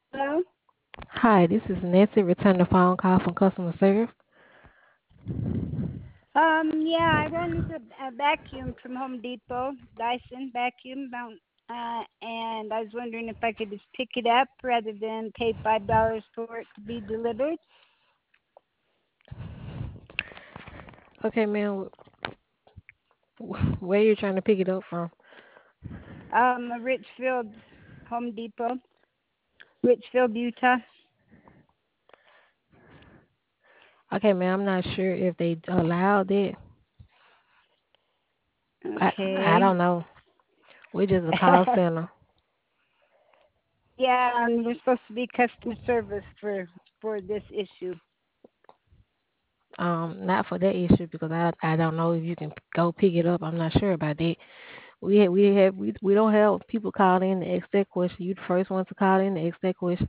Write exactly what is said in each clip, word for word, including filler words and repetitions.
Hello? Hi, this is Nancy returning a phone call from customer service. Um, yeah, I wanted a, a vacuum from Home Depot, Dyson vacuum, mount, uh, and I was wondering if I could just pick it up rather than pay five dollars for it to be delivered. Okay, ma'am, where are you trying to pick it up from? Um, Richfield, Home Depot, Richfield, Utah. Okay, ma'am, I'm not sure if they allowed it. I I Okay. don't know. We're just a call center. Yeah, and you're supposed to be customer service for for this issue. Um, not for that issue because I I don't know if you can go pick it up. I'm not sure about that. We have, we have we we don't have people call in to ask that question. You the first one to call in to ask that question.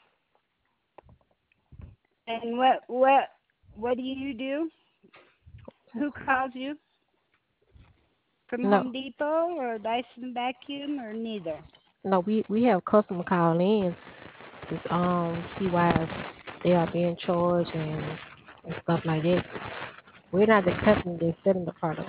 And what what what do you do? Who calls you? From No, Home Depot or Dyson vacuum or neither? no, we we have customer call in to um see why they are being charged and, and stuff like that. We're not the company that's selling the product.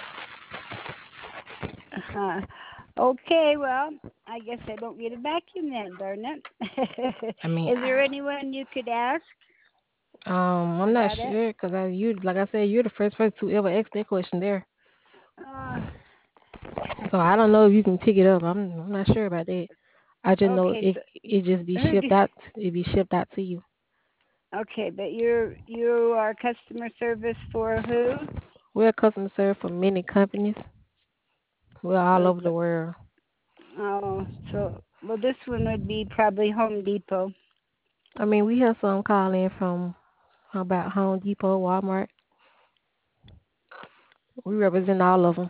Uh-huh. Okay, well, I guess I don't get a vacuum then, darn it. I mean, Is there I, anyone you could ask um, I'm not about it? sure because I, you, like I said, you're the first person to ever ask that question there. Uh, So I don't know if you can pick it up. I'm, I'm not sure about that. I just know okay, it, so it just be who do? shipped out. It be shipped out to you. Okay, but you're you are customer service for who? We're a customer service for many companies. We're all For over the world. oh, so well, this one would be probably Home Depot. I mean, we have some call in from about Home Depot, Walmart. We represent all of them.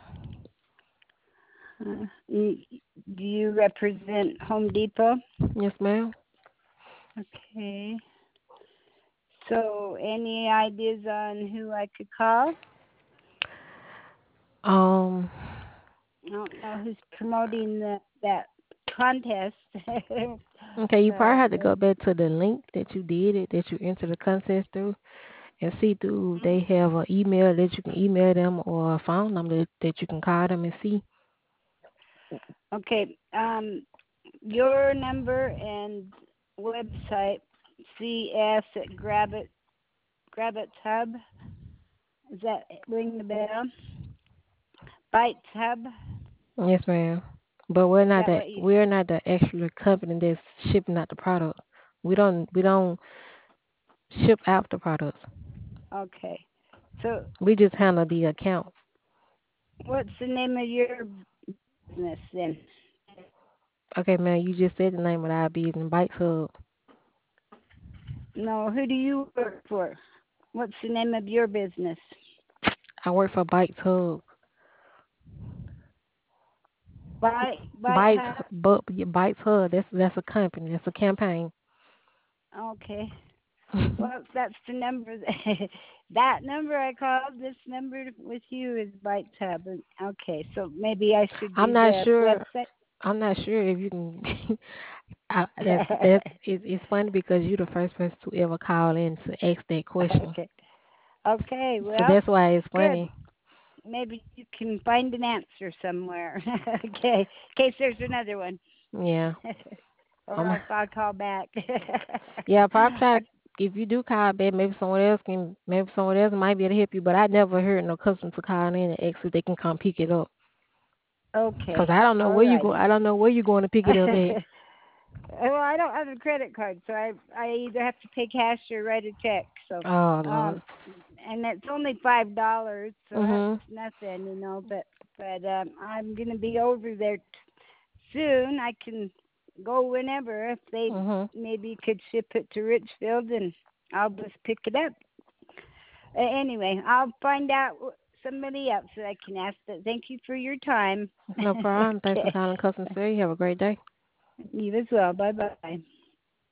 Uh, you, do you represent Home Depot? Yes, ma'am. Okay. So, any ideas on who I could call? Um, I don't know who's promoting the, that contest, okay, you probably but have to uh, go back to the link that you did it, that you entered the contest through, and see through they have an email that you can email them or a phone number that, that you can call them and see. okay. Um, your number and website, C S at Grab It Grab It Hub. Does that ring the bell? Bites Hub. Yes, ma'am. But we're Is not that the what you? we're not the actual company that's shipping out the product. We don't we don't ship out the products. Okay. So, We just handle the account. what's the name of your business then? Okay, man, you just said the name of our business, Bike Hub. No, who do you work for? What's the name of your business? I work for Bike Hub. Bite Bite Bikes, Hub. but Bikes Hub. That's that's a company. That's a campaign. Okay. Well, that's the number. That number I called. This number with you is Bite Hub. And- Okay, so maybe I should I'm do not the sure. website. I'm not sure if you can. I, that's that's it, it's funny because you're the first person to ever call in to ask that question. Okay. Okay. So Well, that's why it's good. funny. Maybe you can find an answer somewhere. Okay. In case there's another one. Yeah. Or Um. else I'll call back. Yeah. Probably try to. If you do call back, maybe someone else can. Maybe someone else might be able to help you. But I never heard no customer to call in and ask if they can come pick it up. Cause Okay. I don't know All where you go. righty. I don't know where you're going to pick it up at. Well, I don't have a credit card, so I I either have to pay cash or write a check. So, Oh Lord. um, and it's only five dollars, so that's Mhm. nothing, you know. But but um, I'm gonna be over there t- soon. I can go whenever if they Mhm. maybe could ship it to Richfield, and I'll just pick it up. Uh, anyway, I'll find out wh- somebody else that I can ask. But thank you for your time. No problem. Thanks for Okay, calling customer service. You have a great day. you as well. Bye bye.